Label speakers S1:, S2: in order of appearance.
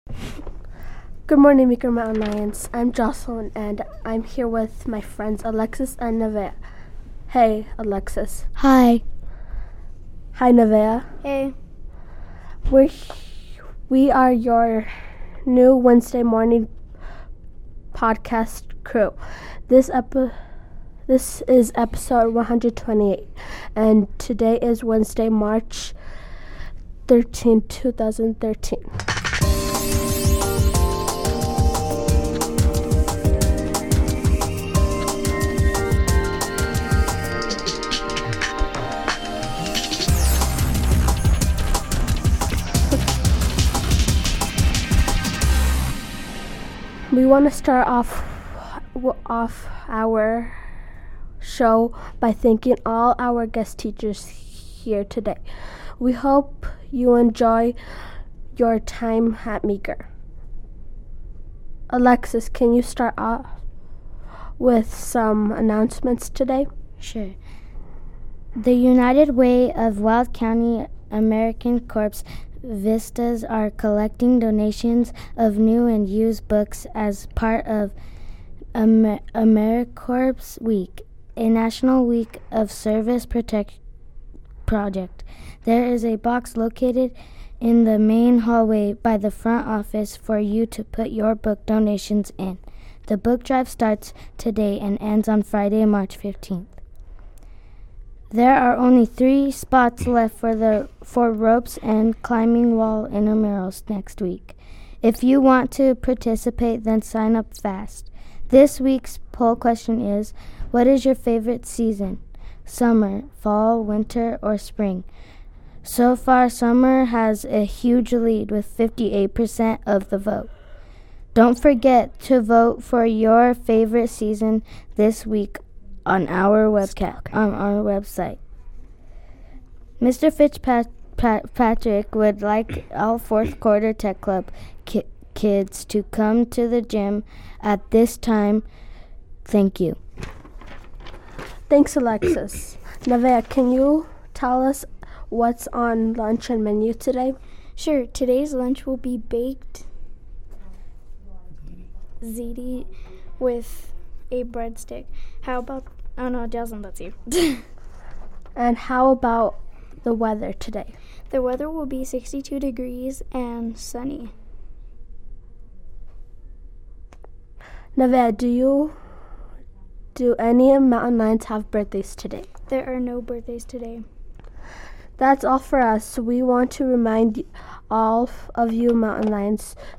S1: Good morning, Meeker Mountain Lions. I'm Jocelyn, and I'm here with my friends Alexis and Nevaeh. Hey, Alexis.
S2: Hi.
S1: Hi, Nevaeh.
S3: Hey.
S1: We are your new Wednesday morning podcast crew. This is episode 128, and today is Wednesday, March 13, 2013. We want to start off our show by thanking all our guest teachers here today. We hope you enjoy your time at Meeker. Alexis, can you start off with some announcements today?
S2: Sure. The United Way of Weld County American Corps Vistas are collecting donations of new and used books as part of AmeriCorps Week, a national week of service project. There is a box located in the main hallway by the front office for you to put your book donations in. The book drive starts today and ends on Friday, March 15th. There are only 3 spots left for ropes and climbing wall intramurals next week. If you want to participate, then sign up fast. This week's poll question is, what is your favorite season? Summer, fall, winter, or spring? So far, summer has a huge lead with 58% of the vote. Don't forget to vote for your favorite season this week on our website. Mr. Fitzpatrick would like all fourth quarter Tech Club kids to come to the gym at this time. Thank you.
S1: Thanks, Alexis. Nevaeh, can you tell us what's on lunch and menu today?
S3: Sure. Today's lunch will be baked ziti with a breadstick. How about... Oh, no, Jocelyn, that's you.
S1: And how about the weather today?
S3: The weather will be 62 degrees and sunny.
S1: Nevaeh, do any Mountain Lions have birthdays today?
S3: There are no birthdays today.
S1: That's all for us. We want to remind all of you Mountain Lions